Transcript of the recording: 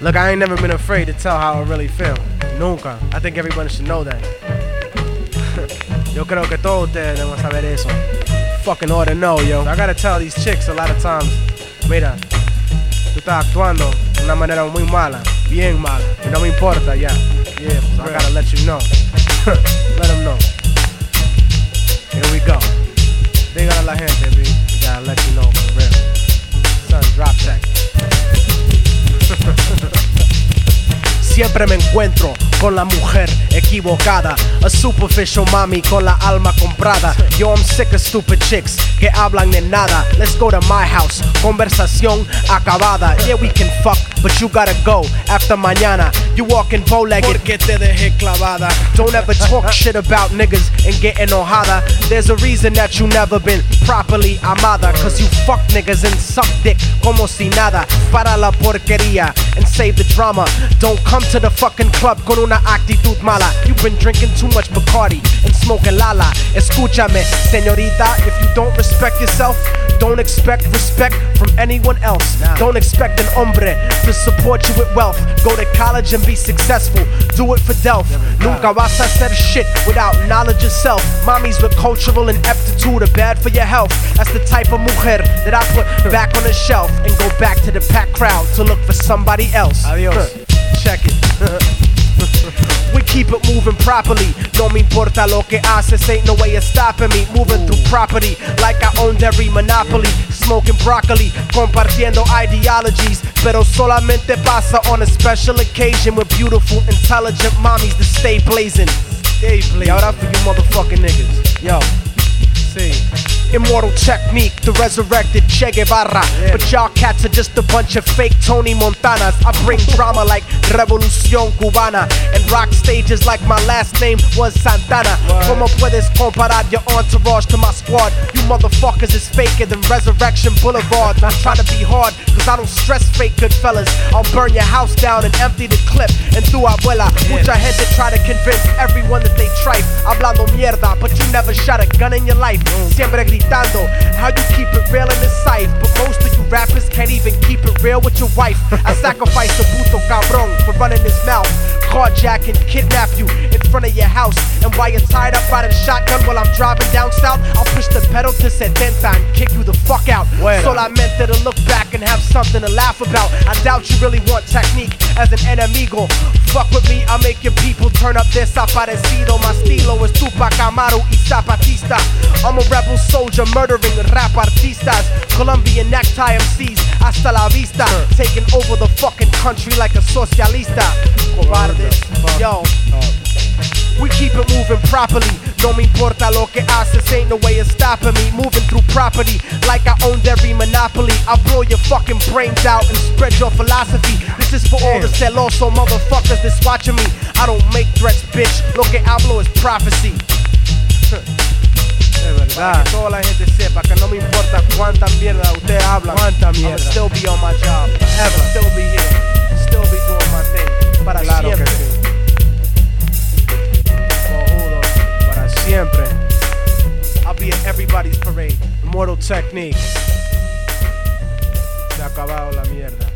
Look, I ain't never been afraid to tell how I really feel. Nunca. I think everyone should know that. Yo creo que todos ustedes deben saber eso. Fucking ought to know, yo. I gotta tell these chicks a lot of times, mira, tú estás actuando de una manera muy mala, bien mala, y no me importa, ya. Yeah, so I gotta let you know. Let them know. Here we go. Dígale a la gente, B. We gotta let you know for real. Son, drop that. Siempre me encuentro con la mujer equivocada, a superficial mami con la alma comprada. Yo, I'm sick of stupid chicks que hablan de nada. Let's go to my house, conversación acabada. Yeah, we can fuck, but you gotta go after mañana. You walking bow-legged porque te dejé clavada. Don't ever talk shit about niggas and get enojada. There's a reason that you never been properly amada, cause you fuck niggas and suck dick como si nada. Para la porquería and save the drama. Don't come to the fucking club con una actitud mala. You've been drinking too much Bacardi and smoking Lala. Escúchame, señorita, if you don't respect yourself, don't expect respect from anyone else. Don't expect an hombre to support you with wealth. Go to college and be successful. Do it for Delph. Nunca vas a hacer shit without knowledge of self. Mommies with cultural ineptitude are bad for your health. That's the type of mujer that I put back on the shelf and go back to the packed crowd to look for somebody else. Adios. Check it. We keep it moving properly. No me importa lo que haces, ain't no way of stopping me. Moving through property like I owned every monopoly. Smoking broccoli, compartiendo ideologies. Pero solamente pasa on a special occasion with beautiful, intelligent mommies that stay blazing. Stay blazing. Yo, that for you motherfucking niggas. Yo, see. Immortal technique, the resurrected Che Guevara. But y'all cats are just a bunch of fake Tony Montanas. I bring drama like Revolución Cubana and rock stages like my last name was Santana. Como puedes comparar your entourage to my squad? You motherfuckers is faker than Resurrection Boulevard. I'm trying to be hard, cause I don't stress fake good fellas. I'll burn your house down and empty the clip. And tu abuela, mucha gente try to convince everyone that they tripe. Hablando mierda, but you never shot a gun in your life. Siempre gritando how you keep it real in the sight. But most of you rappers can't even keep it real with your wife. I sacrifice a puto cabrón for running his mouth. Carjack and kidnap you in front of your house. And while you're tied up by the shotgun while I'm driving down south, I'll push the pedal to 70 and kick you the fuck out. Solamente to look back and have something to laugh about. I doubt you really want technique as an enemigo. Fuck with me, I'll make your people turn up desaparecido. My estilo is Tupac Amaru y Zapatista. I'm a rebel soldier murdering rap artistas. Colombian necktie MCs, hasta la vista. Taking over the fucking country like a socialista. Cobardes, yo. We keep it moving properly. No me importa lo que haces, ain't no way of stopping me. Moving through property like I owned every monopoly. I'll blow your fucking brains out and spread your philosophy. This is for all the celoso motherfuckers that's watching me. I don't make threats, bitch. Lo que hablo is prophecy. Para que toda la gente sepa que no me importa cuánta mierda usted habla. Cuánta mierda. I'll still be on my job. Ever. Still be here. Still be doing my thing. Para siempre. Para siempre. I'll be at everybody's parade. Immortal technique. Se ha acabado la mierda.